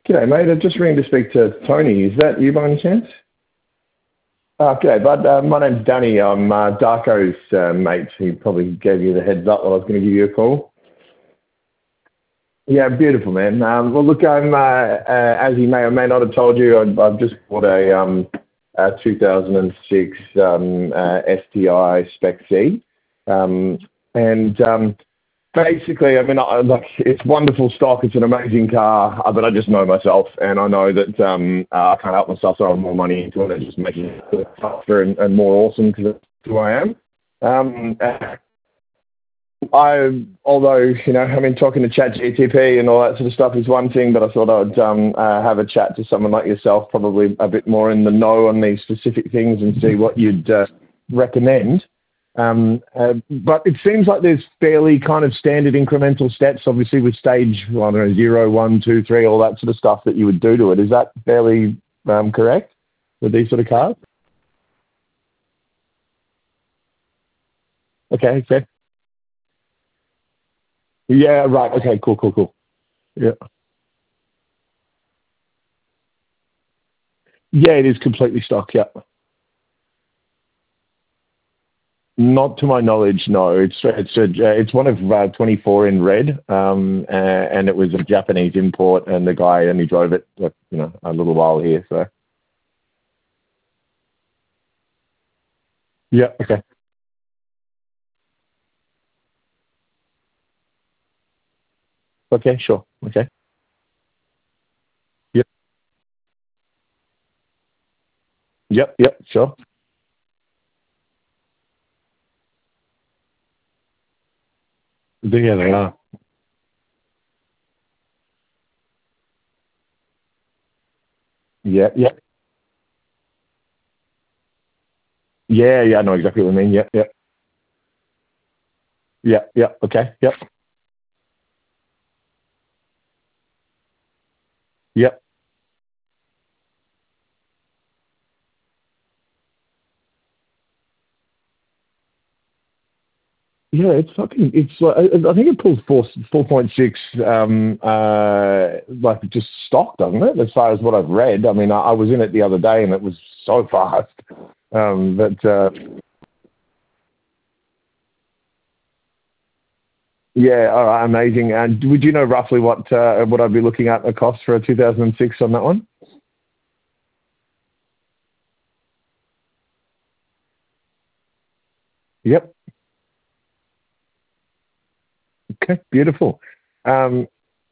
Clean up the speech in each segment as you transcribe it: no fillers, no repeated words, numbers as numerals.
G'day, mate. I've just ringing to speak to Tony. Is that you by any chance? G'day, bud. My name's Danny. I'm Darko's mate. He probably gave you the heads up that I was going to give you a call. Yeah, beautiful, man. Well, look, as he may or may not have told you, I've just bought a 2006 STI Spec C. And basically, I mean, it's wonderful stock. It's an amazing car, but I just know myself, and I know that I can't help myself throwing more money into it and just making it faster and more awesome because that's who I am. Although, I mean, talking to ChatGPT and all that sort of stuff is one thing, but I thought I'd have a chat to someone like yourself, probably a bit more in the know on these specific things and see what you'd recommend. But it seems like there's fairly kind of standard incremental steps, obviously with stage, I don't know, 0, 1, 2, 3, all that sort of stuff that you would do to it. Is that fairly correct with these sort of cars? Okay, okay. Yeah, right. Okay, cool, cool, cool. Yeah. Yeah, it is completely stock, yeah. Not to my knowledge, no. It's one of 24 in red, and it was a Japanese import, and the guy only drove it, like, a little while here. So yeah, okay, okay, sure, okay, yep, yep, yep, sure. Yeah, they are. Yeah, yeah, yeah, yeah. I know exactly what I mean. Yeah, yeah, yeah, yeah. Okay, yep, yep. Yeah, it's fucking. It's like I think it pulls 4.6, like just stock, doesn't it? As far as what I've read. I mean, I was in it the other day and it was so fast. But yeah, all right, amazing. And would you know roughly what I'd be looking at a cost for a 2006 on that one? Yep. Okay, beautiful. Um,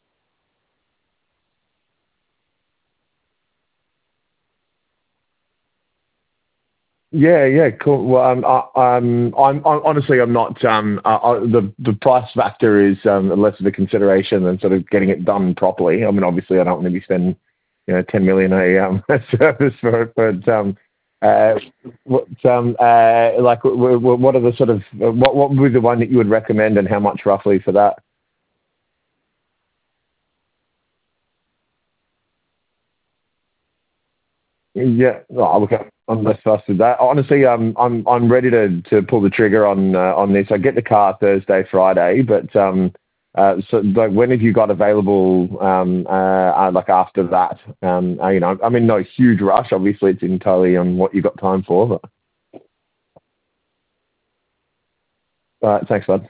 Yeah, yeah, cool. Well, I'm honestly, I'm not. The price factor is less of a consideration than sort of getting it done properly. I mean, obviously, I don't want to be spending, 10 million a service for it, but what are the sort of what would be the one that you would recommend, and how much roughly for that? Yeah, no, look, I'm less fussed with that. Honestly, I'm ready to pull the trigger on this. I get the car Thursday, Friday, but so like, when have you got available? Like after that, I'm in no huge rush. Obviously, it's entirely on what you got time for. But thanks, bud.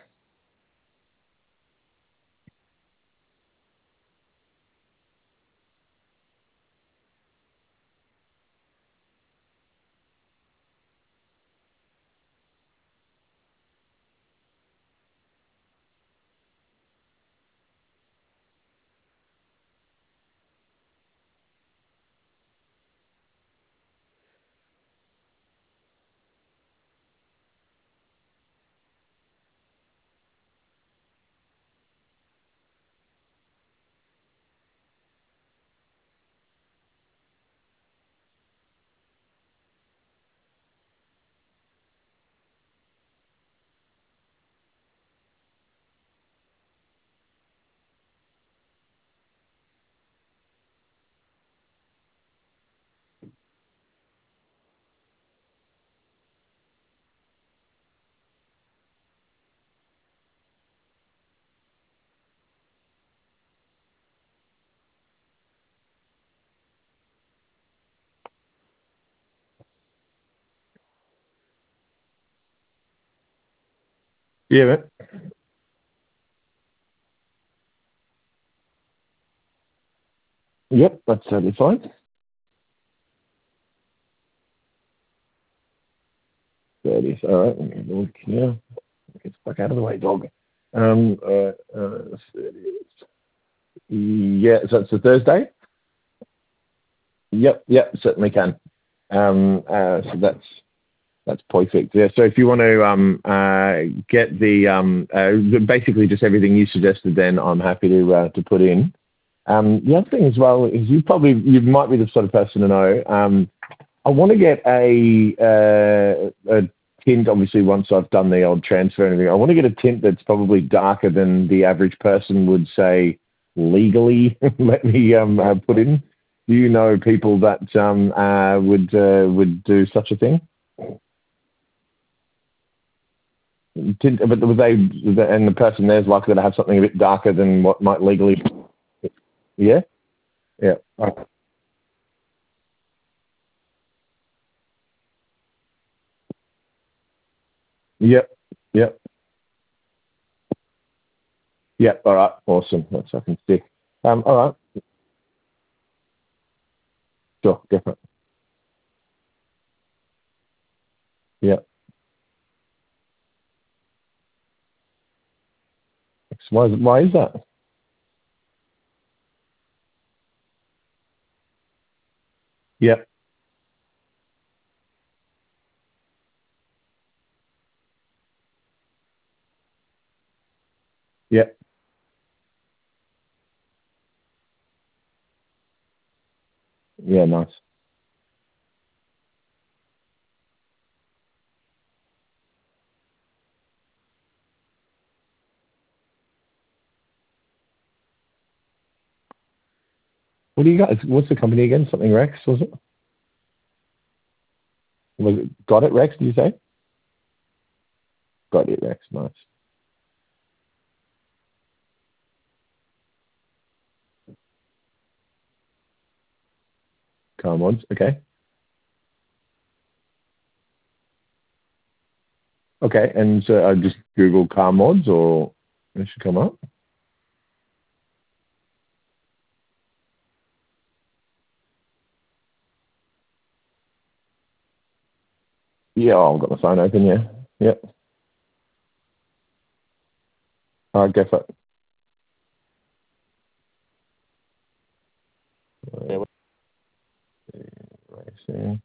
Yeah, man. Yep, that's totally fine. 30th. All right. Let me look here. Get the fuck out of the way, dog. 30th. Yeah, so it's a Thursday? Yep, certainly can. So that's perfect. Yeah. So if you want to get the basically just everything you suggested, then I'm happy to put in. The other thing as well is you might be the sort of person to know. I want to get a tint. Obviously, once I've done the old transfer and everything, I want to get a tint that's probably darker than the average person would say legally. Let me put in. Do you know people that would do such a thing? But would they, and the person there's likely to have something a bit darker than what might legally, yeah? Yeah. Okay. Yep. Yep. Yep. All right. Awesome. That's I can stick. All right. Sure. Definitely. Yep. Why is that? Yep. Yep. Yeah. Nice. What do you guys, what's the company again? Something Rex, was it? Was it Got It Rex, did you say? Got It Rex. Nice. Car mods. Okay. Okay. And so I just Google car mods or it should come up. Yeah. I've got the phone open. Yeah. Yep. All right. Go for it. Racing.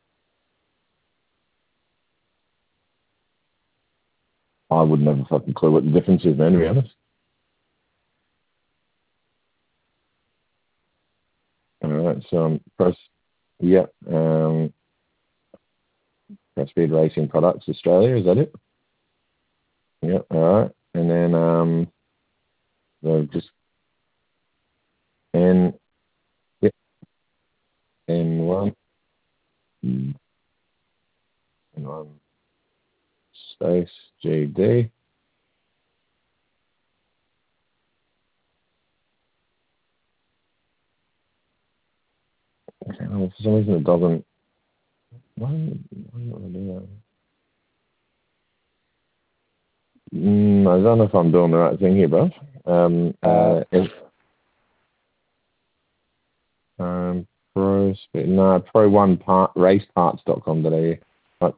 I wouldn't have a fucking clue what the difference is, man, to be honest. All right, so press, yeah, Press Speed Racing Products Australia, is that it? Yeah, all right. And then just N, yeah, N1, mm, N1 space GD. Okay, well, for some reason it doesn't, why not do that? I don't know if I'm doing the right thing here, bro. Um, Pro Speed, no, Pro1 part, raceparts.com.au. Right,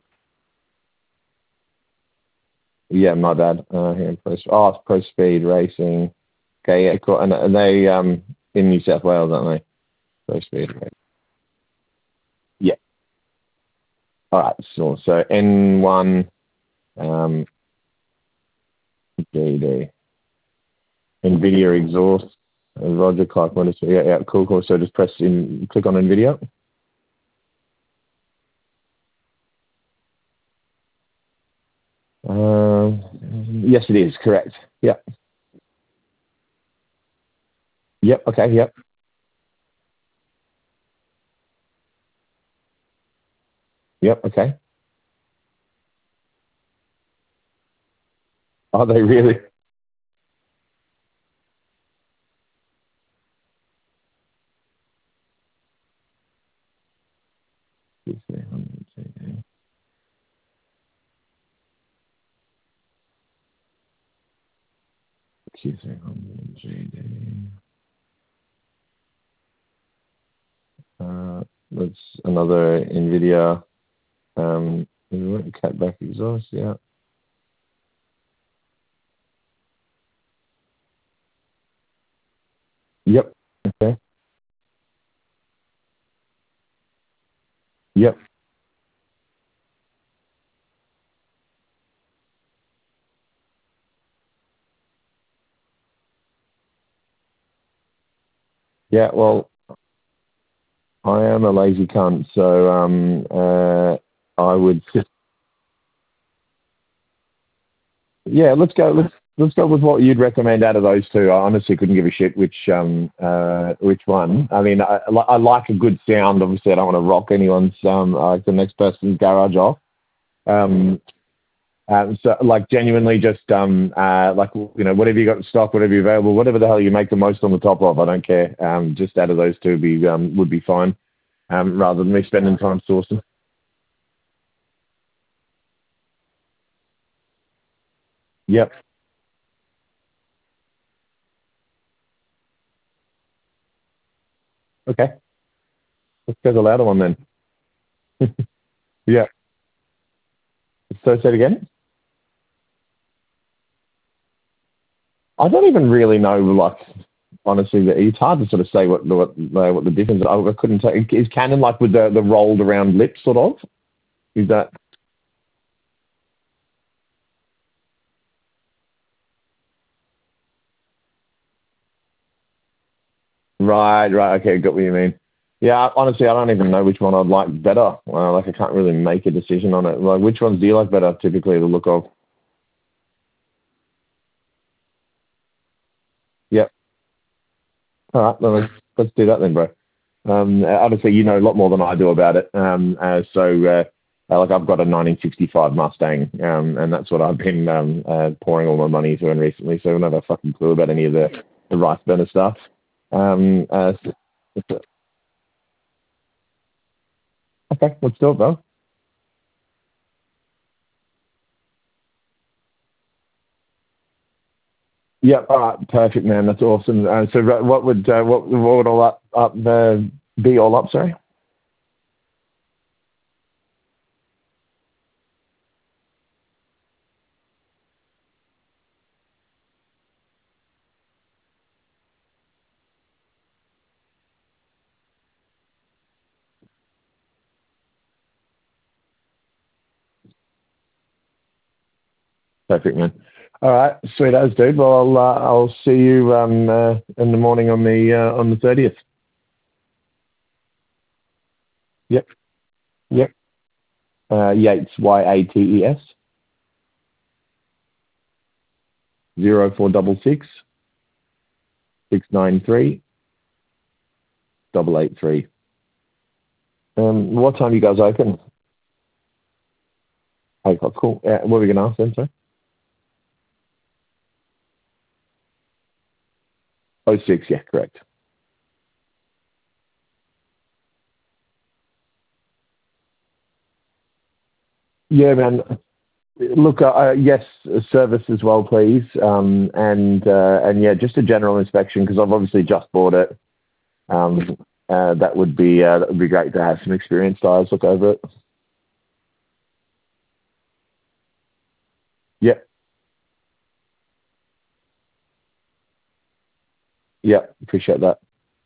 yeah, my bad. Here, it's Pro Speed Racing. Okay, yeah, cool. And they in New South Wales, aren't they? Pro Speed Racing. Yeah. All right, sure. So N1 um, GD. NVIDIA exhaust. Roger Clark Motorsport. Yeah, cool. So just click on NVIDIA. Yes, it is. Correct. Yep. Yep. Okay. Yep. Yep. Okay. Are they really? 2300 GD. That's another NVIDIA cat back exhaust, yeah. Yep. Okay. Yep. Yeah, well, I am a lazy cunt, so I would just, yeah, let's go with what you'd recommend out of those two. I honestly couldn't give a shit which one. I mean, I like a good sound. Obviously, I don't want to rock anyone's like the next person's garage off. Um, so like genuinely just like whatever you got in stock, whatever you available, whatever the hell you make the most on the top of, I don't care. Just out of those two would be fine. Rather than me spending time sourcing. Yep. Okay. Let's go to the louder one then. Yeah. So say it again. I don't even really know, like, honestly, it's hard to sort of say what the difference. I couldn't say. Is Canon like with the rolled around lip sort of? Is that right? Right. Okay, got what you mean. Yeah. Honestly, I don't even know which one I'd like better. Like, I can't really make a decision on it. Like, which ones do you like better? Typically, the look of. Yep. All right. Then let's do that then, bro. Honestly, you know a lot more than I do about it. Like I've got a 1965 Mustang, and that's what I've been pouring all my money into in recently. So I don't have a fucking clue about any of the rice burner stuff. Um, uh, so- okay, let's do it, bro. Yeah, all right, perfect, man. That's awesome. What would all be all up? Sorry. Perfect, man. All right, sweet as, dude. Well, I'll see you in the morning on the 30th. Yep, yep. Yates, Yates, 0466 693 883. What time do you guys open? 8 o'clock. Cool. What are we going to ask then, sorry? Oh six, yeah, correct. Yeah, man. Look, yes, service as well, please. And yeah, just a general inspection because I've obviously just bought it. That would be great to have some experienced guys look over it. Yep, yep, appreciate that.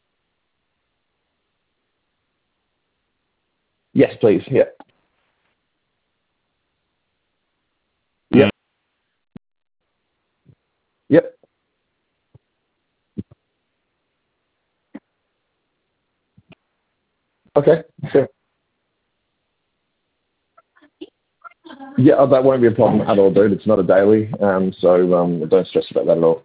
Yes, please. Yep, yep, yep. Okay, sure. Yeah, that won't be a problem at all, dude. It's not a daily, so don't stress about that at all.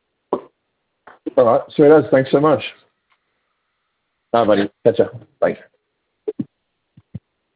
All right, sweet as. Thanks so much. All right, buddy. Catch ya. Bye.